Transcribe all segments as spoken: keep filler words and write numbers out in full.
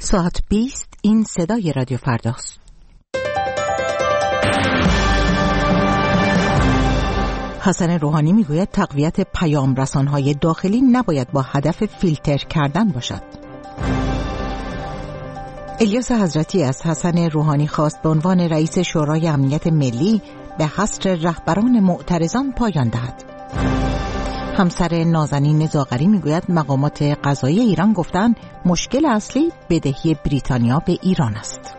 ساعت بیست این صدای رادیو فرداست. حسن روحانی میگوید تقویت پیام رسانهای داخلی نباید با هدف فیلتر کردن باشد. الیاس حضرتی از حسن روحانی خواست به عنوان رئیس شورای امنیت ملی به حصر رهبران معترضان پایان دهد. همسر نازنین زاغری میگوید مقامات قضایی ایران گفتند مشکل اصلی بدهی بریتانیا به ایران است.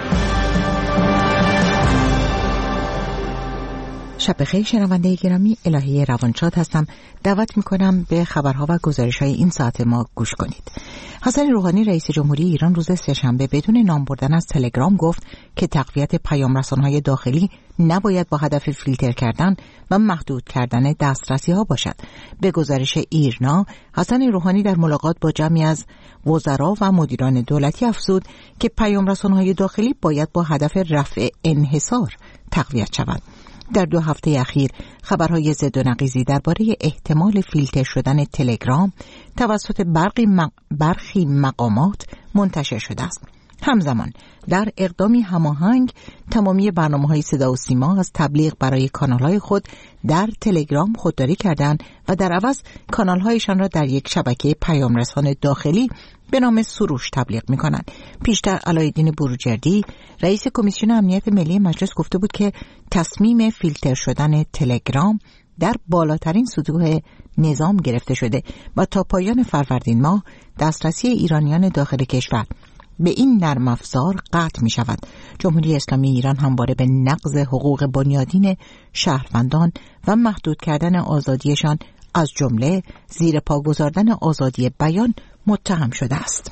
شب بخیر شنونده گرامی، الهی روانشاد هستم. دعوت میکنم به خبرها و گزارش‌های این ساعت ما گوش کنید. حسن روحانی رئیس جمهوری ایران روز سه‌شنبه بدون نام بردن از تلگرام گفت که تقویت پیام رسان‌های داخلی نباید با هدف فیلتر کردن و محدود کردن دسترسی‌ها باشد. به گزارش ایرنا، حسن روحانی در ملاقات با جمعی از وزرا و مدیران دولتی افزود که پیام رسان‌های داخلی باید با هدف رفع انحصار تقویت شوند. در دو هفته اخیر خبرهای ضد و نقیضی درباره احتمال فیلتر شدن تلگرام توسط برخی مق... برخی مقامات منتشر شده است. همزمان در اقدامی هماهنگ تمامی برنامه‌های صدا و سیما از تبلیغ برای کانال‌های خود در تلگرام خودداری کردند و در عوض کانال‌هایشان را در یک شبکه پیامرسان داخلی به نام سروش تبلیغ می‌کنند. پیشتر علایالدین بروجردی رئیس کمیسیون امنیت ملی مجلس گفته بود که تصمیم فیلتر شدن تلگرام در بالاترین سطوح نظام گرفته شده و تا پایان فروردین ماه دسترسی ایرانیان داخل کشور به این نرم افزار قطع می شود. جمهوری اسلامی ایران همواره به نقض حقوق بنیادین شهروندان و محدود کردن آزادیشان از جمله زیر پا گذاردن آزادی بیان متهم شده است.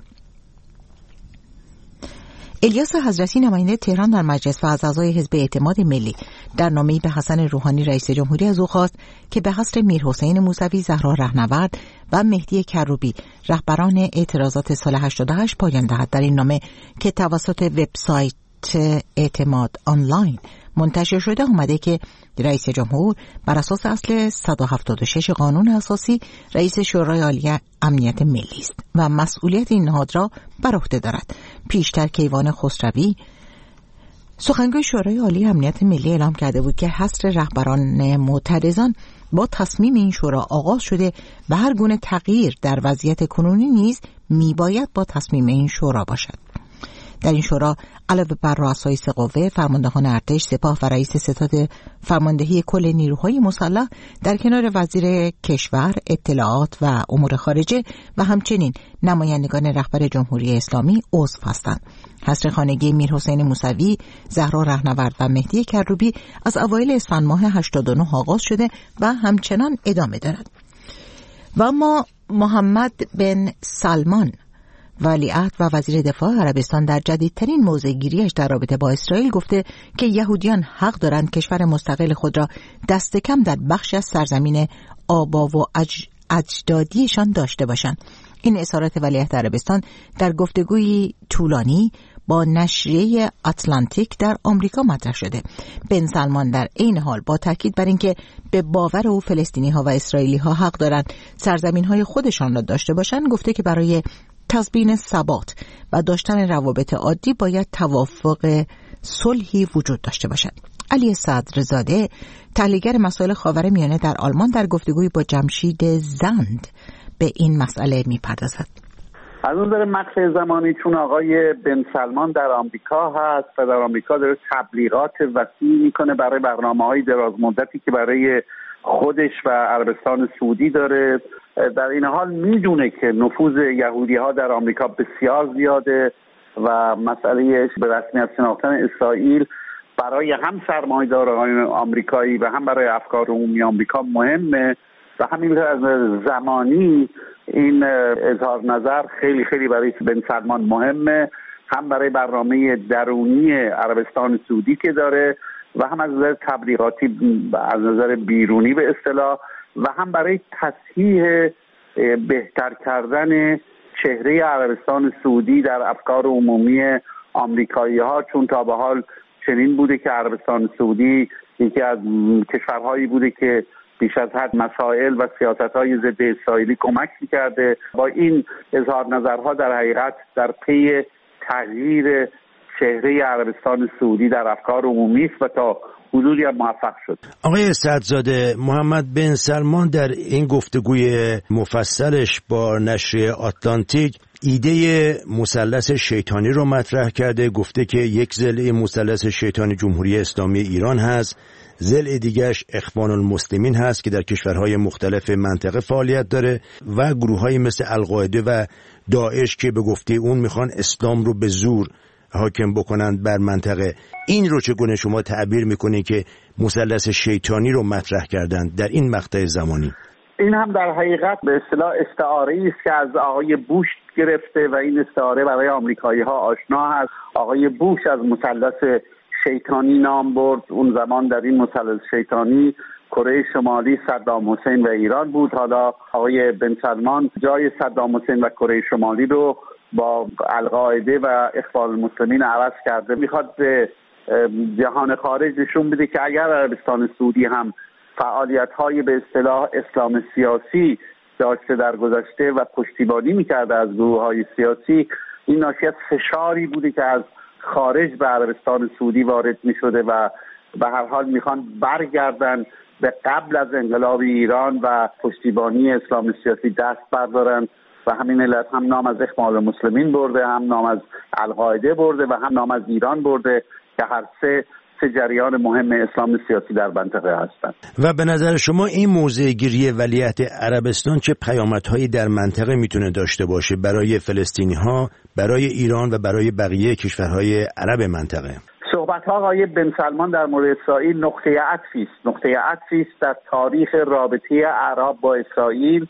الیاس حضرتی نماینده تهران در مجلس و از اعضای حزب اعتماد ملی در نامه‌ای به حسن روحانی رئیس جمهوری از او خواست که به حصر میرحسین موسوی، زهرا رهنورد و مهدی کروبی رهبران اعتراضات سال هشتاد و هشت پایان دهد. در این نامه که توسط وبسایت اعتماد آنلاین منتشر شده آمده که رئیس جمهور بر اساس اصل صد و هفتاد و شش قانون اساسی رئیس شورای عالی امنیت ملی است و مسئولیت این نهاد را بر عهده دارد. پیشتر کیوان خسروی سخنگوی شورای عالی امنیت ملی اعلام کرده بود که حصر رهبران معترضان با تصمیم این شورا آغاز شده و هر گونه تغییر در وضعیت کنونی نیز میباید با تصمیم این شورا باشد. در این شورا علاوه بر رؤسای سه قوه، فرماندهان ارتش، سپاه و رئیس ستاد فرماندهی کل نیروهای مسلح در کنار وزیر کشور، اطلاعات و امور خارجه و همچنین نمایندگان رهبر جمهوری اسلامی عضو هستند. حصر خانگی میرحسین موسوی، زهرا رهنورد و مهدی کروبی از اوایل اسفند ماه هشتاد و نه آغاز شده و همچنان ادامه دارد. و اما محمد بن سلمان ولیعهد و وزیر دفاع عربستان در جدیدترین موضع گیریش در رابطه با اسرائیل گفته که یهودیان حق دارند کشور مستقل خود را دست کم در بخشی از سرزمین آبا و اج... اجدادیشان داشته باشند. این اظهارات ولیعهد عربستان در گفتگوی طولانی با نشریه اتلانتیک در آمریکا مطرح شده. بن سلمان در این حال با تاکید بر اینکه به باور او فلسطینی‌ها و اسرائیلی‌ها حق دارند سرزمین‌های خودشان را داشته باشند گفته که برای تضمین ثبات و داشتن روابط عادی باید توافق صلحی وجود داشته باشد. علی صدرزاده تحلیلگر مسائل خاورمیانه در آلمان در گفتگوی با جمشید زند به این مسئله می‌پردازد. از نظر مقطع زمانی چون آقای بن سلمان در آمریکا هست و در آمریکا داره تبلیغات وسیع میکنه برای برنامه‌های دراز مدتی که برای خودش و عربستان سعودی داره، در این حال میدونه که نفوذ یهودی ها در آمریکا بسیار زیاده و مسئله به رسمیت شناختن اسرائیل برای هم سرمایه‌داران آمریکایی و هم برای افکار عمومی آمریکا مهمه و همین از زمانی این اظهار نظر خیلی خیلی برای بن سلمان مهمه، هم برای برنامه درونی عربستان سعودی که داره و هم از نظر تبلیغاتی از نظر بیرونی به اصطلاح و هم برای تصحیح بهتر کردن چهره عربستان سعودی در افکار عمومی آمریکایی ها، چون تا به حال چنین بوده که عربستان سعودی یکی از کشورهایی بوده که بیش از حد مسائل و سیاست‌های ضد اسرائیلی کمک می‌کرده. با این اظهار نظرها در حقیقت در پی تغییر چهره عربستان سعودی در افکار عمومی است و تا حدودی هم موفق شد. آقای اسدزاده، محمد بن سلمان در این گفتگوی مفصلش با نشریه آتلانتیک ایده مثلث شیطانی رو مطرح کرده. گفته که یک ضلع مثلث شیطانی جمهوری اسلامی ایران هست، ضلع دیگرش اخوان المسلمین هست که در کشورهای مختلف منطقه فعالیت داره و گروه‌های مثل القاعده و داعش که به گفته اون میخوان اسلام رو به زور حاکم بکنند بر منطقه. این رو چگونه شما تعبیر میکنید که مثلث شیطانی رو مطرح کردند در این مقطع زمانی؟ این هم در حقیقت به اصطلاح استعاره‌ای است که از آقای بوش گرفته و این استعاره برای آمریکایی‌ها آشنا هست. آقای بوش از مثلث شیطانی نام برد. اون زمان در این مثلث شیطانی کره شمالی صدام حسین و ایران بود. حالا آقای بن سلمان جای صدام حسین و کره شمالی رو با القاعده و اخوان المسلمین عوض کرده. میخواد به جهان خارج نشون بده که اگر عربستان سعودی هم فعالیت‌های به اصطلاح اسلام سیاسی داشته در گذشته و پشتیبانی میکرده از گروه‌های سیاسی، این ناشی از فشاری بوده که از خارج به عربستان سعودی وارد میشده و به هر حال میخوان برگردن به قبل از انقلاب ایران و پشتیبانی اسلام سیاسی دست بردارن و همین علت هم نام از اخوان المسلمین برده، هم نام از القاعده برده و هم نام از ایران برده که هر سه سه جریان مهم اسلام سیاسی در منطقه هستند. و به نظر شما این موضع گیری ولیعهد عربستان چه پیامدهایی در منطقه میتونه داشته باشه برای فلسطینی‌ها، برای ایران و برای بقیه کشورهای عرب منطقه؟ صحبت‌ها آقای بن سلمان در مورد اسرائیل نقطه عطفی است، نقطه عطفی است در تاریخ رابطه عرب با اسرائیل،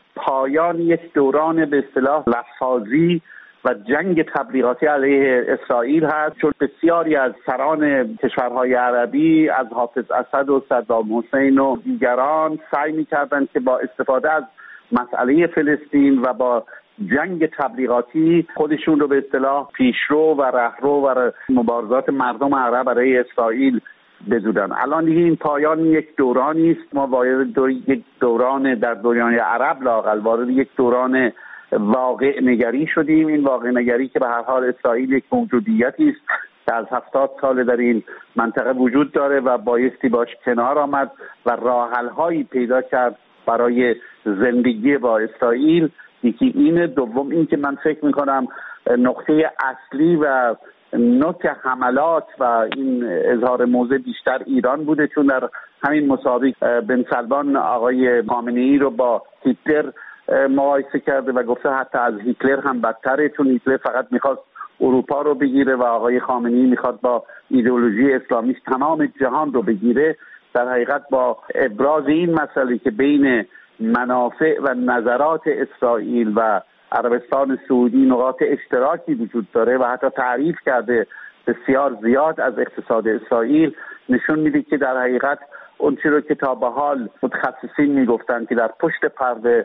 پایان یک دوران به اصطلاح لفظ‌سازی و جنگ تبلیغاتی علیه اسرائیل هست، چون بسیاری از سران کشورهای عربی از حافظ اسد و صدام حسین و دیگران سعی می‌کردند که با استفاده از مسئله فلسطین و با جنگ تبلیغاتی خودشون رو به اصطلاح پیشرو و رهرو و مبارزات مردم عرب برای اسرائیل بدونن. الان دیگه این پایان یک دورانی است. ما وارد دور یک دوران در دنیای عرب لااقل وارد یک دوران واقع نگری شدیم. این واقع نگری که به هر حال اسرائیل یک موجودیتی است که از هفتاد سال در این منطقه وجود داره و بایستی باش کنار آمد و راه حل‌هایی پیدا کرد برای زندگی با اسرائیل. یکی این، دوم این که من فکر میکنم نقطه اصلی و نوک حملات و این اظهار موضع بیشتر ایران بوده، چون در همین مسابقه بن سلمان آقای خامنه‌ای رو با هیتلر مقایسه کرده و گفته حتی از هیتلر هم بدتره، چون هیتلر فقط میخواست اروپا رو بگیره و آقای خامنه‌ای میخواد با ایدئولوژی اسلامیست تمام جهان رو بگیره. در حقیقت با ابراز این مسئله که بین منافع و نظرات اسرائیل و عربستان سعودی نقاط اشتراکی وجود داره و حتی تعریف کرده بسیار زیاد از اقتصاد اسرائیل، نشون میده که در حقیقت اون چیزی رو که تا به حال متخصصین میگفتن که در پشت پرده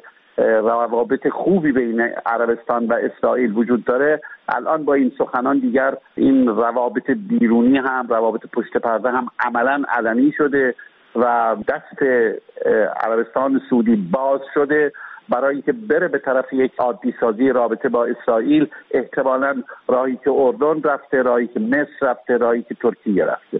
روابط خوبی بین عربستان و اسرائیل وجود داره، الان با این سخنان دیگر این روابط بیرونی هم روابط پشت پرده هم عملاً علنی شده و دست عربستان سعودی باز شده برای اینکه بره به طرف یک عادی سازی رابطه با اسرائیل. احتمالاً راهی که اردن رفته، راهی که مصر رفته، راهی که ترکیه رفته.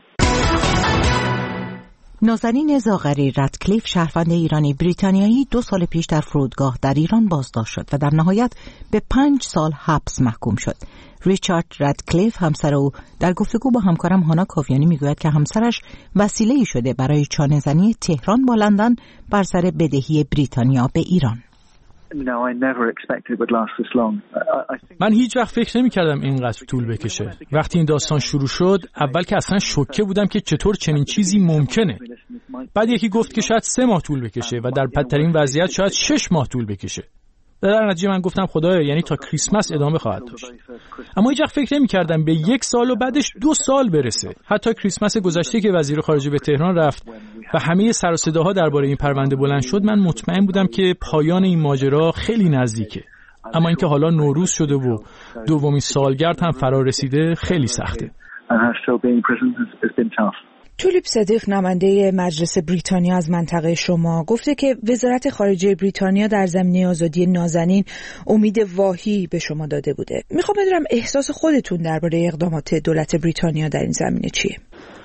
نازنین زاغری رادکلیف، شهروند ایرانی بریتانیایی، دو سال پیش در فرودگاه در ایران بازداشت شد و در نهایت به پنج سال حبس محکوم شد. ریچارد رادکلیف، همسر او، در گفتگو با همکارم هانا کاویانی میگوید که همسرش وسیله‌ای شده برای چانه‌زنی تهران با لندن بر سر بدهی بریتانیا به ایران. من هیچ وقت فکر نمی کردم اینقدر طول بکشه. وقتی این داستان شروع شد اول که اصلا شوکه بودم که چطور چنین چیزی ممکنه. بعد یکی گفت که شاید سه ماه طول بکشه و در بدترین وضعیت شاید شش ماه طول بکشه. در نتیجه من گفتم خدایا، یعنی تا کریسمس ادامه خواهد داشت. اما هیچ وقت فکر نمی کردم به یک سال و بعدش دو سال برسه. حتی کریسمس گذشته که وزیر خارجه به تهران رفت و همه سر و صداها درباره این پرونده بلند شد، من مطمئن بودم که پایان این ماجرا خیلی نزدیکه. اما اینکه حالا نوروز شده و دومین سالگرد هم فرا رسیده خیلی سخته. تولیپ صدیق نماینده مجلس بریتانیا از منطقه شما گفته که وزارت خارجه بریتانیا در زمینه آزادی نازنین امید واهی به شما داده بوده. میخوام بدونم احساس خودتون درباره اقدامات دولت بریتانیا در این زمینه چیه؟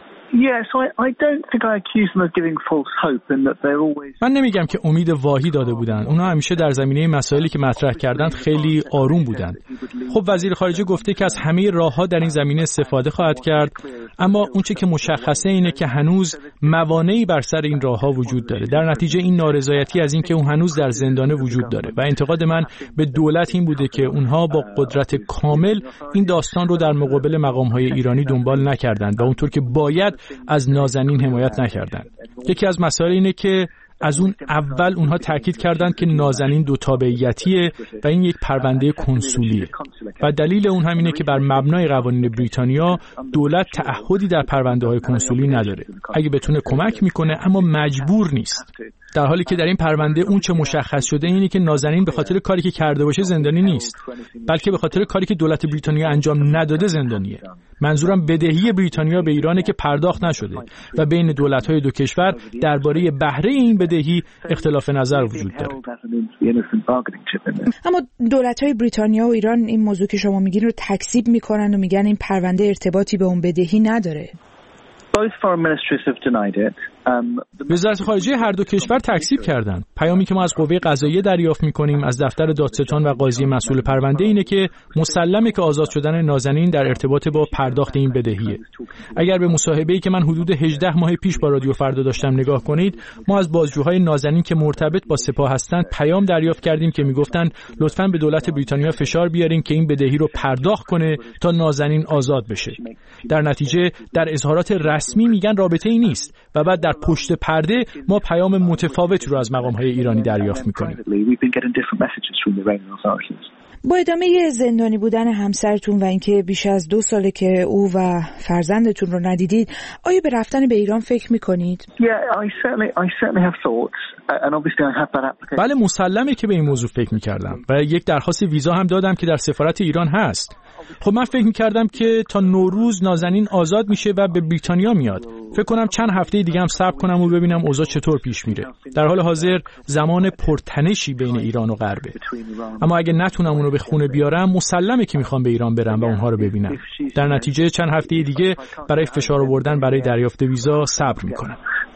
من نمیگم که امید واهی داده بودن. اونا همیشه در زمینه مسائلی که مطرح کردند خیلی آروم بودند. خب وزیر خارجه گفته که از همه راه‌ها در این زمینه استفاده خواهد کرد، اما اونچه که مشخصه اینه که هنوز موانعی بر سر این راه‌ها وجود داره. در نتیجه این نارضایتی از این که اون هنوز در زندانه وجود داره و انتقاد من به دولت این بوده که اونها با قدرت کامل این داستان رو در مقابل مقام‌های ایرانی دنبال نکردند و اونطور که باید از نازنین حمایت نکردند. یکی از مسائل اینه که از اون اول اونها تاکید کردند که نازنین دو تابعیتیه و این یک پرونده کنسولیه و دلیل اون همینه که بر مبنای قوانین بریتانیا دولت تعهدی در پرونده‌های کنسولی نداره. اگه بتونه کمک میکنه اما مجبور نیست. در حالی که در این پرونده اون چه مشخص شده اینه که نازنین به خاطر کاری که کرده باشه زندانی نیست، بلکه به خاطر کاری که دولت بریتانیا انجام نداده زندانیه. منظورم بدهی بریتانیا به ایرانه که پرداخت نشده و بین دولت‌های دو کشور درباره بهره این بدهی اختلاف نظر وجود داره. اما دولت‌های بریتانیا و ایران این موضوع که شما میگین رو تکذیب میکنن و میگن این پرونده ارتباطی به اون بدهی نداره. وزارت خارجه هر دو کشور تکذیب کردند. پیامی که ما از قوه قضاییه دریافت می‌کنیم از دفتر دادستان و قاضی مسئول پرونده اینه که مسلمه که آزاد شدن نازنین در ارتباط با پرداخت این بدهیه. اگر به مصاحبه‌ای که من حدود هجده ماه پیش با رادیو فردا داشتم نگاه کنید، ما از بازجوهای نازنین که مرتبط با سپاه هستند پیام دریافت کردیم که میگفتن لطفاً به دولت بریتانیا فشار بیارین که این بدهی رو پرداخت کنه تا نازنین آزاد بشه. در نتیجه در اظهارات رسمی میگن رابطه‌ای نیست و بعد در پشت پرده ما پیام متفاوتی رو از مقام‌های ایرانی دریافت می‌کنیم. با ادامه زندانی بودن همسرتون و اینکه بیش از دو ساله که او و فرزندتون رو ندیدید، آیا به رفتن به ایران فکر می‌کنید؟ بله، مسلمه که به این موضوع فکر می‌کردم و یک درخواست ویزا هم دادم که در سفارت ایران هست. خب من فکر می‌کردم که تا نوروز نازنین آزاد میشه و به بریتانیا میاد. فکر کنم چند هفته دیگه هم صبر کنم و ببینم اوضاع چطور پیش میره. در حال حاضر زمان پرتنشی بین ایران و غربه. اما اگه نتونم اونو به خونه بیارم، مسلمه که میخوام به ایران برم و اونها رو ببینم. در نتیجه چند هفته دیگه برای فشار آوردن برای دریافت ویزا صبر میکنم.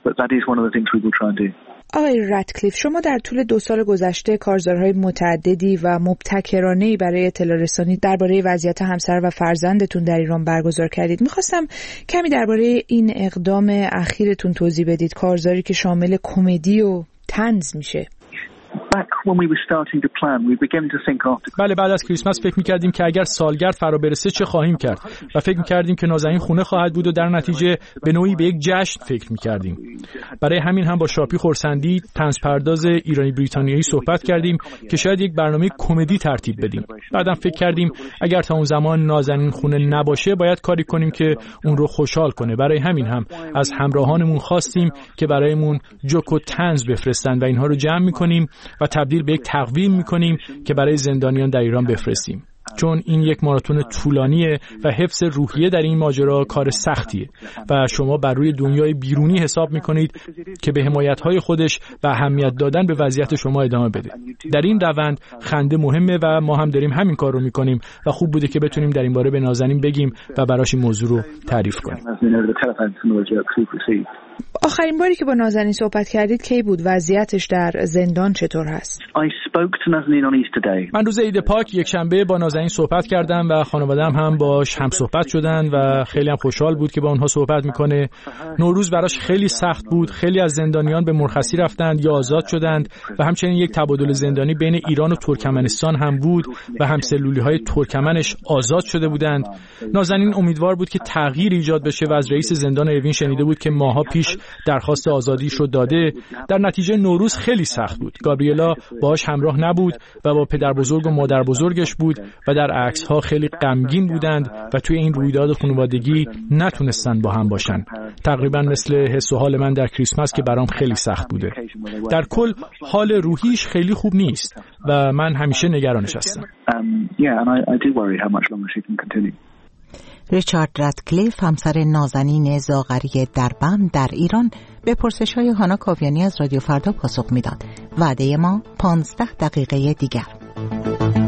آقای رتکلیف، شما در طول دو سال گذشته کارزارهای متعددی و مبتکرانه‌ای برای اطلاع رسانی درباره وضعیت همسر و فرزندتون در ایران برگزار کردید. میخواستم کمی درباره این اقدام اخیرتون توضیح بدید، کارزاری که شامل کمدی و طنز میشه. بله، بعد از کریسمس فکر می‌کردیم که اگر سالگرد فرا برسه چه خواهیم کرد و فکر می‌کردیم که نازنین خونه خواهد بود و در نتیجه به نوعی به یک جشن فکر می‌کردیم. برای همین هم با شاپی خورسندی، طنز پرداز ایرانی بریتانیایی صحبت کردیم که شاید یک برنامه کمدی ترتیب بدیم. بعدم فکر کردیم اگر تا اون زمان نازنین خونه نباشه باید کاری کنیم که اون رو خوشحال کنه. برای همین هم از همراهانمون خواستیم که برایمون جوک و طنز بفرستن و اینها رو جمع می‌کنیم و تبدیل به یک تقویم میکنیم که برای زندانیان در ایران بفرستیم. چون این یک ماراتون طولانیه و حفظ روحیه در این ماجرا کار سختیه و شما بر روی دنیای بیرونی حساب میکنید که به حمایت‌های خودش و اهمیت دادن به وضعیت شما ادامه بده. در این روند خنده مهمه و ما هم داریم همین کار رو میکنیم و خوب بوده که بتونیم در این باره به نازنین بگیم و براش این موضوع رو تعریف کنیم. آخرین باری که با نازنین صحبت کردید کی بود؟ وضعیتش در زندان چطور هست؟ من روز عید پاک یک شنبه با نازنین صحبت کردم و خانواده‌ام هم باش هم صحبت شدن و خیلی هم خوشحال بود که با اونها صحبت میکنه. نوروز براش خیلی سخت بود. خیلی از زندانیان به مرخصی رفتند یا آزاد شدند و همچنین یک تبادل زندانی بین ایران و ترکمنستان هم بود و همسلولی‌های ترکمنش آزاد شده بودند. نازنین امیدوار بود که تغییر ایجاد بشه و از رئیس زندان اوین شنیده بود که ماها پیش درخواست آزادیش رو داده. در نتیجه نوروز خیلی سخت بود. گابریلا باهاش همراه نبود و با پدر بزرگ و مادر بزرگش بود و در عکس‌ها خیلی غمگین بودند و توی این رویداد خانوادگی نتونستن با هم باشن. تقریبا مثل حس و حال من در کریسمس که برام خیلی سخت بوده. در کل حال روحیش خیلی خوب نیست و من همیشه نگرانش هستم. ریچارد رادکلیف، همسر نازنین زاغری دربند در ایران، به پرسش‌های هانا کاویانی از رادیو فردا پاسخ میداد. وعده ما پانزده دقیقه دیگر.